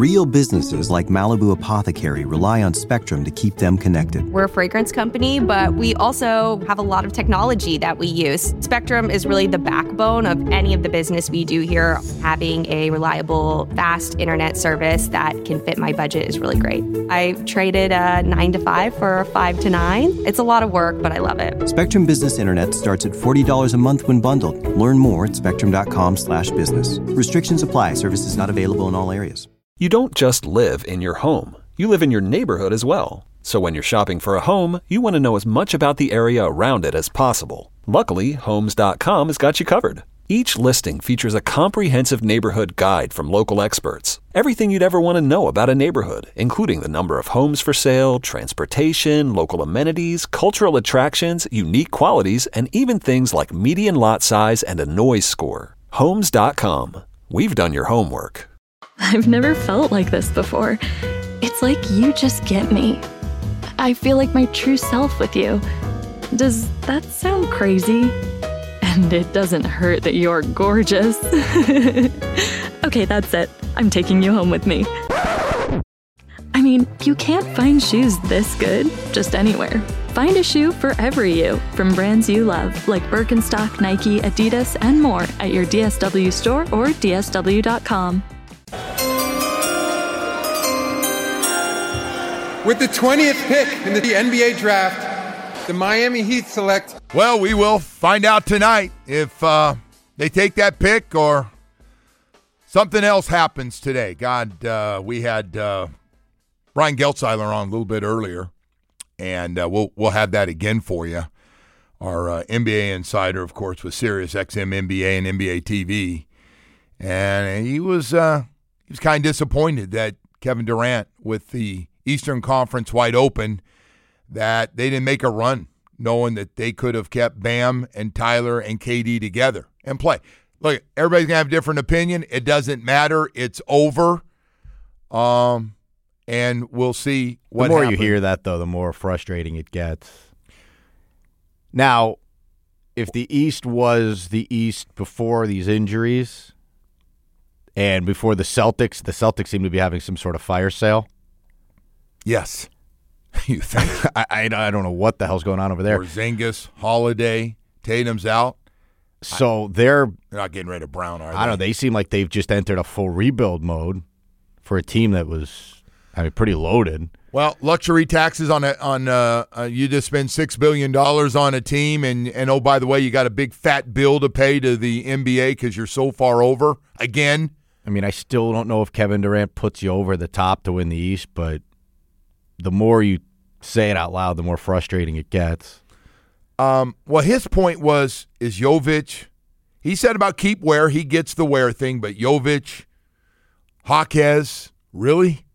Real businesses like Malibu Apothecary rely on Spectrum to keep them connected. We're a fragrance company, but we also have a lot of technology that we use. Spectrum is really the backbone of any of the business we do here. Having a reliable, fast internet service that can fit my budget is really great. I traded a 9 to 5 for a 5 to 9. It's a lot of work, but I love it. Spectrum Business Internet starts at $40 a month when bundled. Learn more at spectrum.com/business. Restrictions apply. Services not available in all areas. You don't just live in your home. You live in your neighborhood as well. So when you're shopping for a home, you want to know as much about the area around it as possible. Luckily, Homes.com has got you covered. Each listing features a comprehensive neighborhood guide from local experts. Everything you'd ever want to know about a neighborhood, including the number of homes for sale, transportation, local amenities, cultural attractions, unique qualities, and even things like median lot size and a noise score. Homes.com. We've done your homework. I've never felt like this before. It's like you just get me. I feel like my true self with you. Does that sound crazy? And it doesn't hurt that you're gorgeous. Okay, that's it. I'm taking you home with me. I mean, you can't find shoes this good just anywhere. Find a shoe for every you from brands you love, like Birkenstock, Nike, Adidas, and more at your DSW store or DSW.com. With the 20th pick in the NBA draft, the Miami Heat select... Well, we will find out tonight if they take that pick or something else happens today. God, we had Brian Geltzeiler on a little bit earlier, and we'll have that again for you. Our NBA insider, of course, with Sirius XM NBA and NBA TV, and he was kind of disappointed that Kevin Durant, with the Eastern Conference wide open, that they didn't make a run, knowing that they could have kept Bam and Tyler and KD together and play. Look, everybody's going to have a different opinion. It doesn't matter. It's over. And we'll see what happens. The more you hear that, though, the more frustrating it gets. Now, if the East was the East before these injuries and before the Celtics seem to be having some sort of fire sale. Yes. You think? I don't know what the hell's going on over there. Porzingis, Holiday, Tatum's out. So they're not getting rid of Brown, are they? I don't know. They seem like they've just entered a full rebuild mode for a team that was, pretty loaded. Well, luxury taxes on you just spend $6 billion on a team, and oh, by the way, you got a big fat bill to pay to the NBA because you're so far over again. I still don't know if Kevin Durant puts you over the top to win the East, but the more you say it out loud, the more frustrating it gets. Well, his point is Jovic. He said about keep wear, he gets the wear thing, but Jovic, Jaquez, really?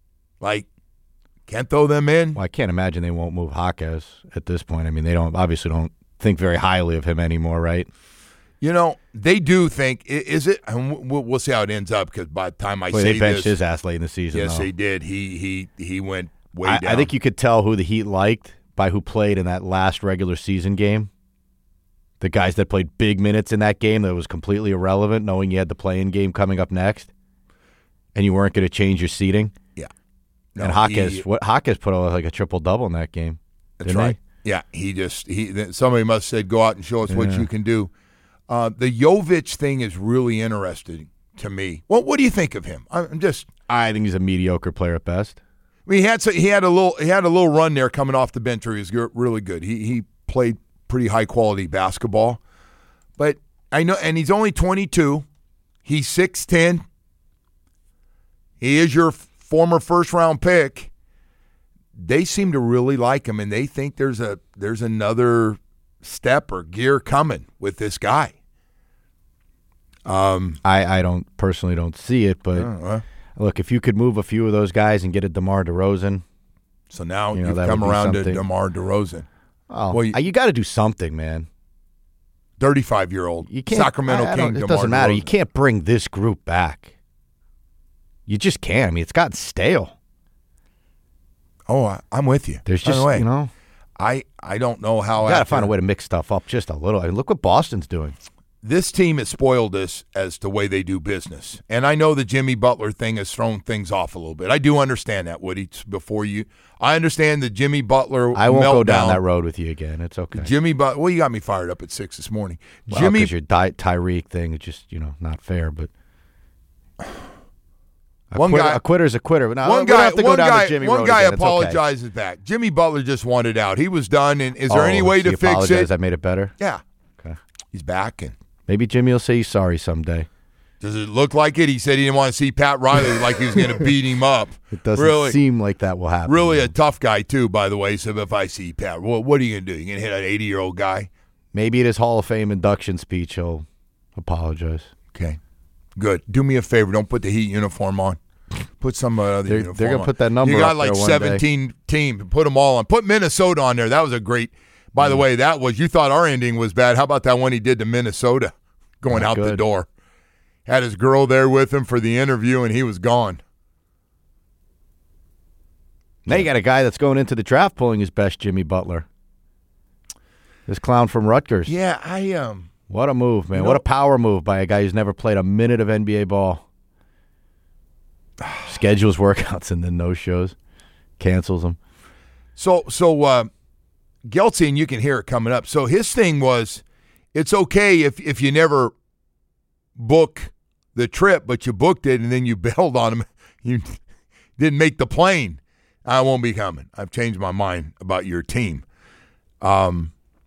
Can't throw them in? Well, I can't imagine they won't move Jaquez at this point. They obviously don't think very highly of him anymore, right? They do think, is it? And we'll see how it ends up, because by the time say this. They benched his ass late in the season. Yes, though. they did. He went way down. I think you could tell who the Heat liked by who played in that last regular season game. The guys that played big minutes in that game that was completely irrelevant, knowing you had the play-in game coming up next, and you weren't going to change your seating. Yeah. No, and Jaquez put a triple-double in that game. That's right. Yeah, somebody must have said, go out and show us what you can do. The Jovic thing is really interesting to me. Well, what do you think of him? I think he's a mediocre player at best. He had a little run there coming off the bench where he was really good. He played pretty high quality basketball, but I know, and he's only 22. He's 6'10". He is your former first round pick. They seem to really like him, and they think there's another step or gear coming with this guy. I personally don't see it, but look, if you could move a few of those guys and get a DeMar DeRozan. So now you've come around to DeMar DeRozan. Oh, you got to do something, man. 35-year-old Sacramento King. It doesn't matter. You can't bring this group back. You just can't. It's gotten stale. Oh, I'm with you. There's just, I don't know how. You got to find a way to mix stuff up just a little. Look what Boston's doing. this team has spoiled us as to the way they do business. And I know the Jimmy Butler thing has thrown things off a little bit. I do understand that, Woody, I understand the Jimmy Butler I won't meltdown. go down that road with you again. It's okay. Jimmy Butler, well, you got me fired up at 6 this morning. Well, Jimmy, because your Tyreek thing is just, not fair, but a quitter's a quitter. But one guy again. apologizes back. Jimmy Butler just wanted out. He was done, and is there any way to fix it? I made it better? Yeah. Okay. He's back, and maybe Jimmy will say he's sorry someday. does it look like it? He said he didn't want to see Pat Riley like he was going to beat him up. It doesn't seem like that will happen. Really a tough guy, too, by the way. So if I see Pat, what are you going to do? You going to hit an 80-year-old guy? Maybe at his Hall of Fame induction speech he'll apologize. Okay. Good. Do me a favor. Don't put the Heat uniform on. Put some other uniform on. They're going to put that number You got up like there one 17 day. teams. Put them all on. Put Minnesota on there. That was a great – by the way, you thought our ending was bad. How about that one he did to Minnesota going out the door? Had his girl there with him for the interview, and he was gone. Now you got a guy that's going into the draft pulling his best, Jimmy Butler. This clown from Rutgers. Yeah, What a move, man. What a power move by a guy who's never played a minute of NBA ball. Schedules workouts and then no-shows. Cancels them. So Geltzy, and you can hear it coming up. So his thing was, it's okay if you never book the trip, but you booked it and then you bailed on him. You didn't make the plane. I won't be coming. I've changed my mind about your team. And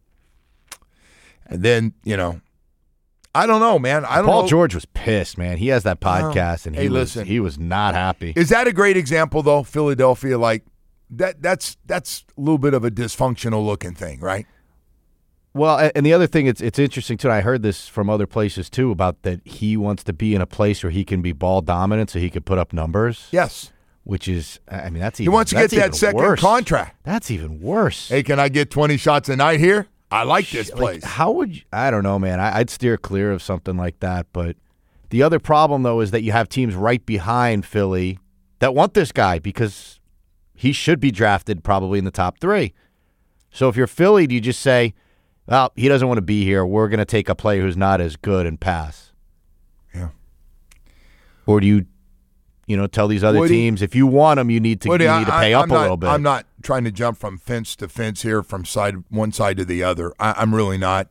then, I don't know, man. I don't know. Paul George was pissed, man. He has that podcast, and he was not happy. Is that a great example, though, Philadelphia? Like, that's a little bit of a dysfunctional looking thing, right? Well, and the other thing, it's interesting, too, and I heard this from other places, too, about that he wants to be in a place where he can be ball dominant so he could put up numbers. Yes. Which is, I mean, that's even worse. He wants to get that second contract. That's even worse. Hey, can I get 20 shots a night here? I like this place. How would you, I don't know, man. I'd steer clear of something like that. But the other problem, though, is that you have teams right behind Philly that want this guy because he should be drafted probably in the top 3. So if you're Philly, do you just say, well, he doesn't want to be here. We're going to take a player who's not as good and pass? Yeah. Or do you tell these other teams, if you want them, you need to pay up a little bit? I'm not trying to jump from fence to fence here, from one side to the other. I'm really not.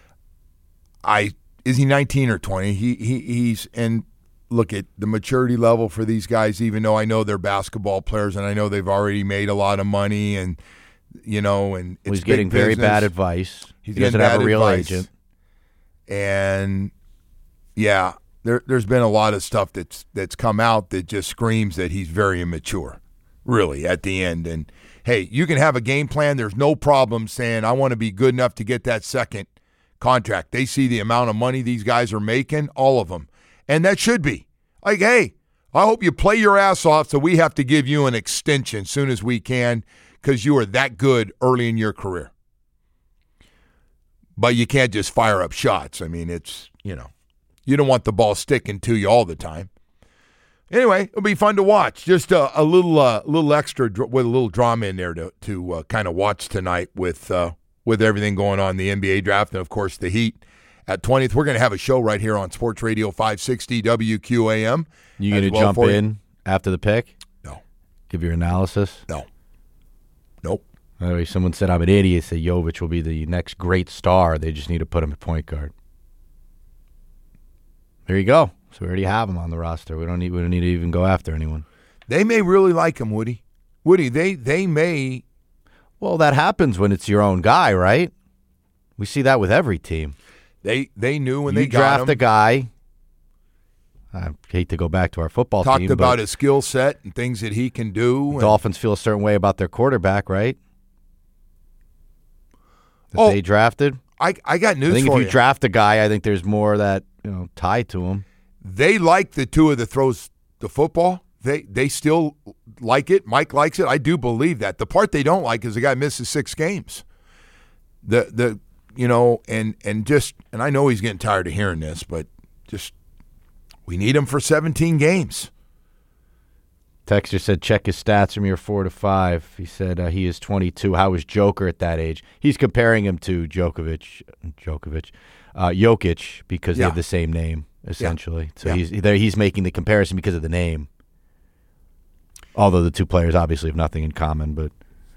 Is he 19 or 20? He's and look at the maturity level for these guys. Even though I know they're basketball players and I know they've already made a lot of money, and and it's he's getting very bad advice. He doesn't have a real agent, and yeah. There's been a lot of stuff that's come out that just screams that he's very immature, really, at the end. And, hey, you can have a game plan. There's no problem saying, I want to be good enough to get that second contract. They see the amount of money these guys are making, all of them. And that should be. Like, hey, I hope you play your ass off so we have to give you an extension as soon as we can because you are that good early in your career. But you can't just fire up shots. I mean, it's, you don't want the ball sticking to you all the time. Anyway, it'll be fun to watch. Just a little extra with a little drama in there to kind of watch tonight with everything going on in the NBA draft and, of course, the Heat at 20th. We're going to have a show right here on Sports Radio 560 WQAM. You going to jump in after the pick? No. Give your analysis? No. Nope. By the way, someone said I'm an idiot. Say Jovic will be the next great star. They just need to put him at point guard. There you go. So we already have him on the roster. We don't need to even go after anyone. They may really like him, Woody. They may. Well, that happens when it's your own guy, right? We see that with every team. They knew when you they got draft him. a guy. I hate to go back to our football team. Talked about his skill set and things that he can do. Dolphins feel a certain way about their quarterback, right? That they drafted. I got news for you. I think if you draft a guy, I think there's more that tied to him. They like the two of the throws the football. They still like it. Mike likes it. I do believe that. The part they don't like is the guy misses 6 games. And I know he's getting tired of hearing this, but just we need him for 17 games. Texter said, check his stats from year 4 to 5. He said he is 22. How was Joker at that age? He's comparing him to Jokic because they have the same name, essentially. So he's making the comparison because of the name. Although the two players obviously have nothing in common, but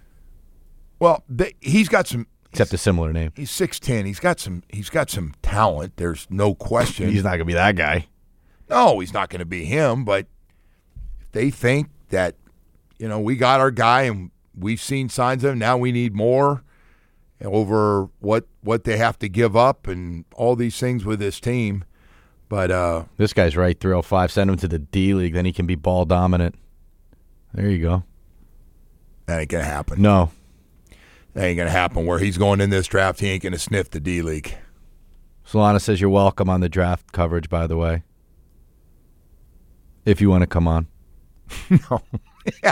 he's got some, except a similar name. He's 6'10". He's got some talent. There's no question. He's not going to be that guy. No, he's not going to be him. But if they think that, we got our guy and we've seen signs of him, now we need more over what they have to give up and all these things with this team. But this guy's right, 305. Send him to the D-League, then he can be ball dominant. There you go. That ain't going to happen. No. That ain't going to happen. Where he's going in this draft, he ain't going to sniff the D-League. Solana says you're welcome on the draft coverage, by the way. If you want to come on. No. Yeah.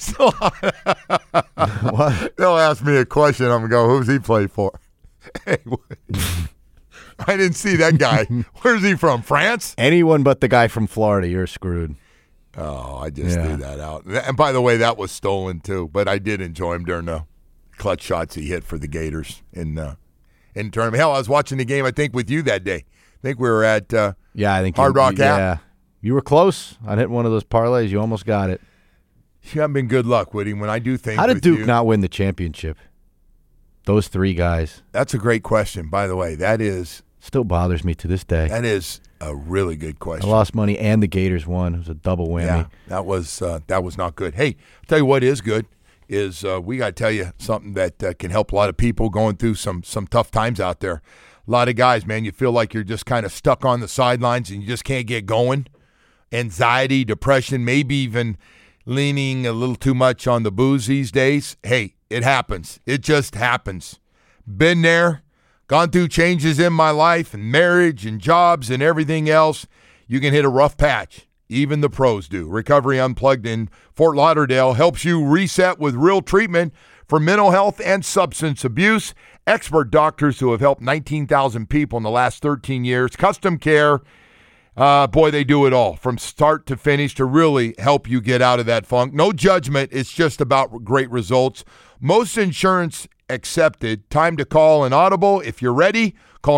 What? They'll ask me a question. I'm going to go, who's he play for? Hey, I didn't see that guy. Where's he from? France? Anyone but the guy from Florida, you're screwed. Oh, I just threw that out. And by the way, that was stolen too. But I did enjoy him during the clutch shots he hit for the Gators in tournament. Hell, I was watching the game, I think, with you that day. I think we were at I think Hard Rock Cap. Yeah. You were close on hitting one of those parlays. You almost got it. You haven't been good luck, Woody, when I do things How did with Duke you. not win the championship? Those three guys. That's a great question, by the way. That is still bothers me to this day. That is a really good question. I lost money and the Gators won. It was a double whammy. Yeah, that was not good. Hey, I'll tell you what is good is we got to tell you something that can help a lot of people going through some tough times out there. A lot of guys, man, you feel like you're just kind of stuck on the sidelines and you just can't get going. Anxiety, depression, maybe even leaning a little too much on the booze these days. Hey, it happens. It just happens. Been there, gone through changes in my life and marriage and jobs and everything else. You can hit a rough patch. Even the pros do. Recovery Unplugged in Fort Lauderdale helps you reset with real treatment for mental health and substance abuse. Expert doctors who have helped 19,000 people in the last 13 years. Custom care. Boy, they do it all from start to finish to really help you get out of that funk. No judgment. It's just about great results. Most insurance accepted. Time to call an audible. If you're ready, call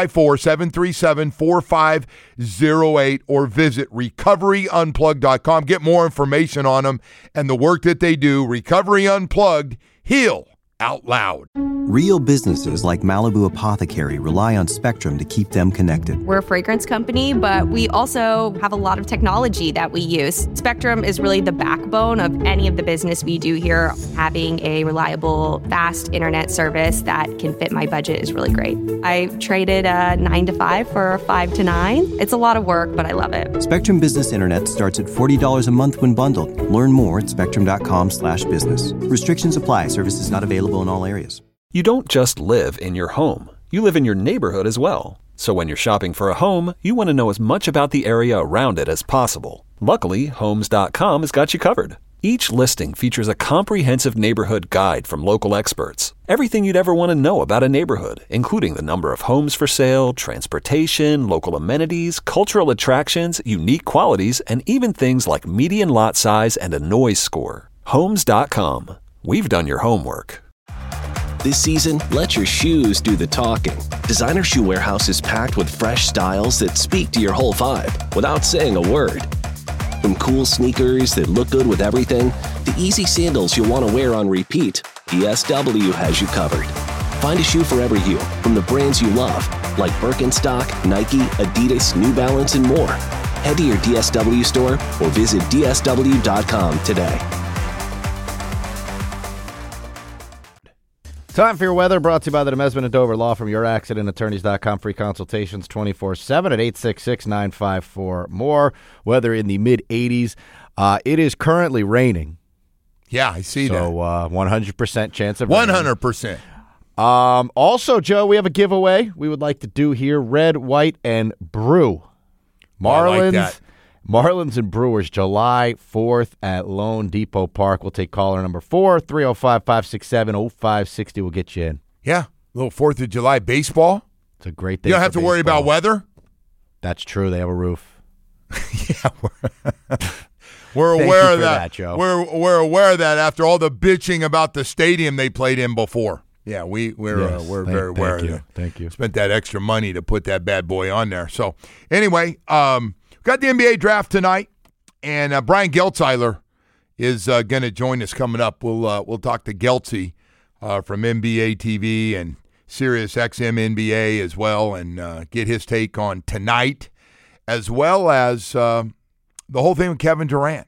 954-737-4508 or visit recoveryunplugged.com. Get more information on them and the work that they do. Recovery Unplugged. Heal out loud. Real businesses like Malibu Apothecary rely on Spectrum to keep them connected. We're a fragrance company, but we also have a lot of technology that we use. Spectrum is really the backbone of any of the business we do here. Having a reliable, fast internet service that can fit my budget is really great. I traded a 9 to 5 for a 5 to 9. It's a lot of work, but I love it. Spectrum Business Internet starts at $40 a month when bundled. Learn more at spectrum.com/business. Restrictions apply. Services not available in all areas. You don't just live in your home. You live in your neighborhood as well. So when you're shopping for a home, you want to know as much about the area around it as possible. Luckily, Homes.com has got you covered. Each listing features a comprehensive neighborhood guide from local experts. Everything you'd ever want to know about a neighborhood, including the number of homes for sale, transportation, local amenities, cultural attractions, unique qualities, and even things like median lot size and a noise score. Homes.com. We've done your homework. This season, let your shoes do the talking. Designer Shoe Warehouse is packed with fresh styles that speak to your whole vibe without saying a word. From cool sneakers that look good with everything, to easy sandals you'll want to wear on repeat, DSW has you covered. Find a shoe for every you from the brands you love, like Birkenstock, Nike, Adidas, New Balance, and more. Head to your DSW store or visit DSW.com today. Time for your weather, brought to you by the Demesman and Dover Law from YourAccidentAttorneys.com. Free consultations 24/7 at 866-954-MORE. Weather in the mid-80s. It is currently raining. Yeah, I see that. So 100% chance of rain. 100%. Also, Joe, we have a giveaway we would like to do here. Red, white, and brew. Marlins. I like that. Marlins and Brewers, July 4th at Lone Depot Park. We'll take caller number 4, 305-567-0560. We'll get you in. Yeah, a little 4th of July baseball. It's a great day. You don't have to worry about weather. That's true. They have a roof. Yeah. We're Thank aware you of for that. Joe. We're aware of that after all the bitching about the stadium they played in before. Yeah, we're very aware of that. Thank you. Spent that extra money to put that bad boy on there. So anyway, got the NBA draft tonight, and Brian Geltzeiler is going to join us coming up. We'll talk to Geltzy from NBA TV and Sirius XM NBA as well, and get his take on tonight, as well as the whole thing with Kevin Durant.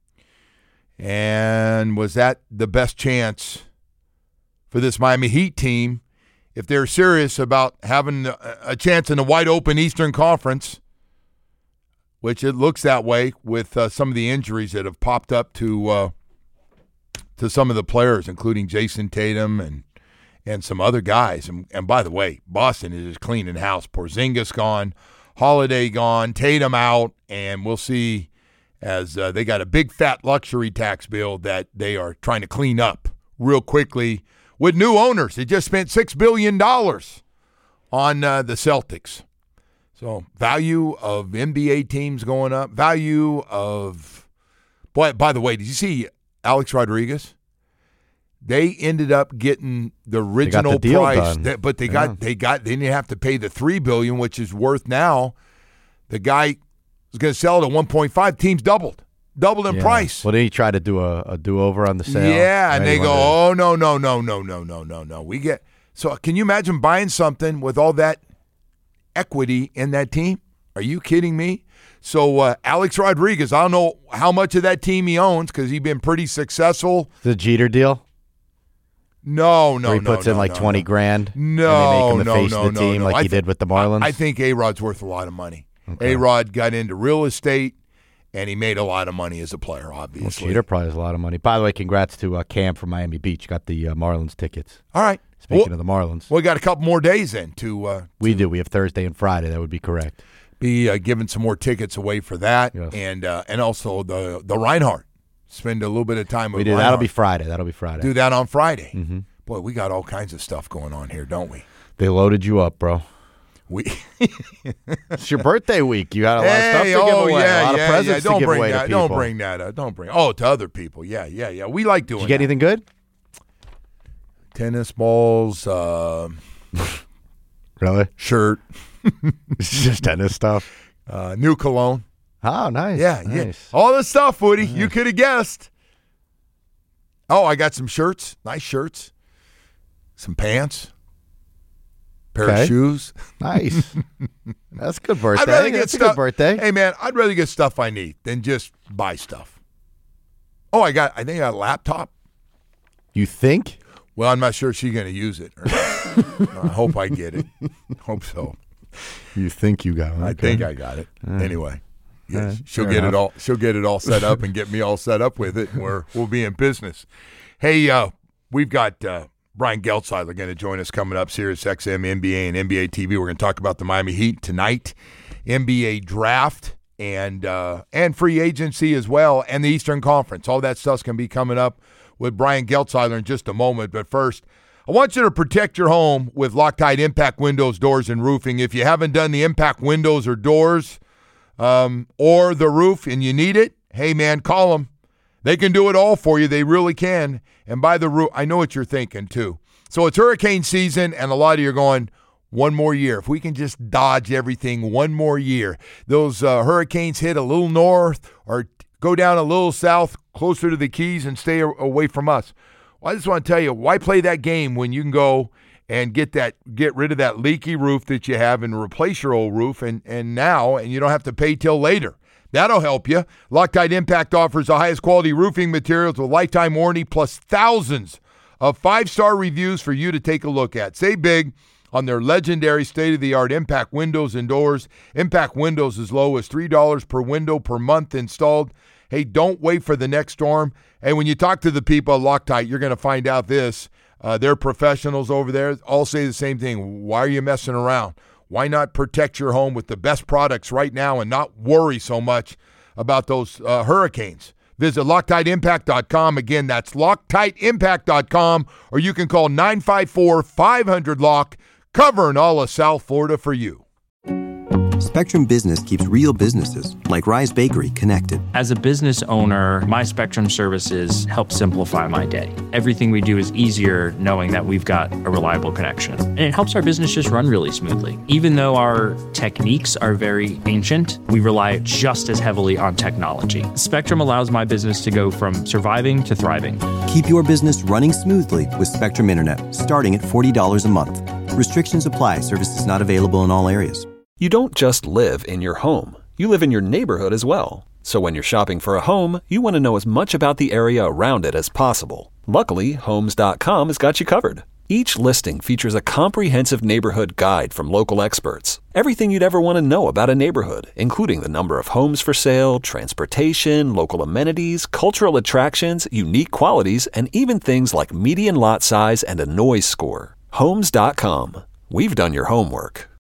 And was that the best chance for this Miami Heat team if they're serious about having a chance in the wide open Eastern Conference, which it looks that way with some of the injuries that have popped up to some of the players, including Jason Tatum and some other guys. And by the way, Boston is just cleaning house. Porzingis gone, Holiday gone, Tatum out, and we'll see as they got a big fat luxury tax bill that they are trying to clean up real quickly with new owners. They just spent $6 billion on the Celtics. So value of NBA teams going up. Value of – boy, by the way, did you see Alex Rodriguez? They ended up getting the original price, but they didn't have to pay the $3 billion, which is worth now. The guy was going to sell it at 1.5. Teams doubled in price. Well, then he tried to do a do-over on the sale. Yeah, and they go, oh, no. We get – so can you imagine buying something with all that equity in that team? Are you kidding me? So Alex Rodriguez, I don't know how much of that team he owns because he's been pretty successful. The Jeter deal? No. Where he puts in like $20 grand. No, and they make him the face of the team like he did with the Marlins. I think A-Rod's worth a lot of money. Okay. A-Rod got into real estate, and he made a lot of money as a player, obviously. Well, Jeter probably has a lot of money. By the way, congrats to Cam from Miami Beach. Got the Marlins tickets. All right. Speaking of the Marlins. We got a couple more days then to we do. We have Thursday and Friday. That would be correct. Be giving some more tickets away for that. Yes. And also the Reinhardt. Spend a little bit of time with Reinhardt. That'll be Friday. Do that on Friday. Mm-hmm. Boy, we got all kinds of stuff going on here, don't we? They loaded you up, bro. It's your birthday week. You got a lot of stuff to give away. A lot of presents to give away to people. Don't bring that up. To other people. Yeah. We like doing that. Did you get anything good? Tennis balls. Really? Shirt. It's just tennis stuff. New cologne. Oh, nice. Yeah. All this stuff, Woody. Nice. You could have guessed. Oh, I got some shirts. Nice shirts. Some pants. Pair of shoes. Nice. That's a good birthday. That's a good birthday. Hey, man, I'd rather get stuff I need than just buy stuff. Oh, I think I got a laptop. You think? Well, I'm not sure she's going to use it. I hope I get it. Hope so. You think you got it? Okay. I think I got it. Anyway, yes, she'll get it all. She'll get it all set up and get me all set up with it. And we'll be in business. Hey, we've got Brian Geltzeiler going to join us coming up. Sirius XM, NBA, and NBA TV. We're going to talk about the Miami Heat tonight, NBA draft, and free agency as well, and the Eastern Conference. All that stuff's going to be coming up with Brian Geltzeiler in just a moment. But first, I want you to protect your home with Loctite Impact Windows, Doors, and Roofing. If you haven't done the Impact Windows or Doors or the roof and you need it, hey, man, call them. They can do it all for you. They really can. And by the roof, I know what you're thinking, too. So it's hurricane season, and a lot of you are going, one more year. If we can just dodge everything one more year. Those hurricanes hit a little north or go down a little south, closer to the Keys, and stay away from us. Well, I just want to tell you, why play that game when you can go and get rid of that leaky roof that you have and replace your old roof and you don't have to pay till later. That'll help you. Loctite Impact offers the highest quality roofing materials with lifetime warranty plus thousands of 5-star reviews for you to take a look at. Save big on their legendary state-of-the-art Impact Windows and Doors. Impact Windows as low as $3 per window per month installed. Hey, don't wait for the next storm. And when you talk to the people at Loctite, you're going to find out this. They're professionals over there. All say the same thing. Why are you messing around? Why not protect your home with the best products right now and not worry so much about those hurricanes? Visit LoctiteImpact.com. Again, that's LoctiteImpact.com, or you can call 954-500-LOCK, covering all of South Florida for you. Spectrum Business keeps real businesses, like Rise Bakery, connected. As a business owner, my Spectrum services help simplify my day. Everything we do is easier knowing that we've got a reliable connection. And it helps our business just run really smoothly. Even though our techniques are very ancient, we rely just as heavily on technology. Spectrum allows my business to go from surviving to thriving. Keep your business running smoothly with Spectrum Internet, starting at $40 a month. Restrictions apply. Services not available in all areas. You don't just live in your home. You live in your neighborhood as well. So when you're shopping for a home, you want to know as much about the area around it as possible. Luckily, Homes.com has got you covered. Each listing features a comprehensive neighborhood guide from local experts. Everything you'd ever want to know about a neighborhood, including the number of homes for sale, transportation, local amenities, cultural attractions, unique qualities, and even things like median lot size and a noise score. Homes.com. We've done your homework.